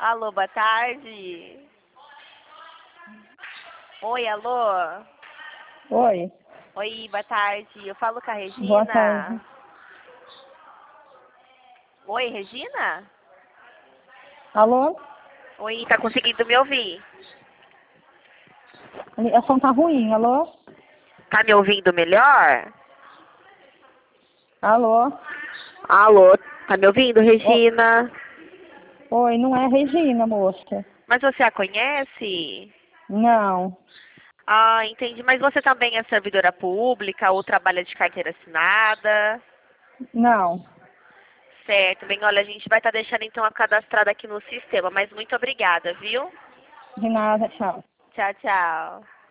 Alô, boa tarde. Oi, alô. Oi, Oi, boa tarde. Eu falo com a boa tarde. Regina. Oi, Regina? Alô? Oi, tá conseguindo me ouvir? A ligação tá ruim, alô? Tá me ouvindo melhor? Alô? Alô, tá me ouvindo, Regina? Oi, não é Regina, moça. Mas você a conhece? Não, Ah, entendi. Mas você também é servidora pública ou trabalha de carteira assinada? não. Certo, bem, olha, a gente vai estar deixando então a cadastrada aqui no sistema, mas muito obrigada, viu? De nada, tchau. Tchau, tchau.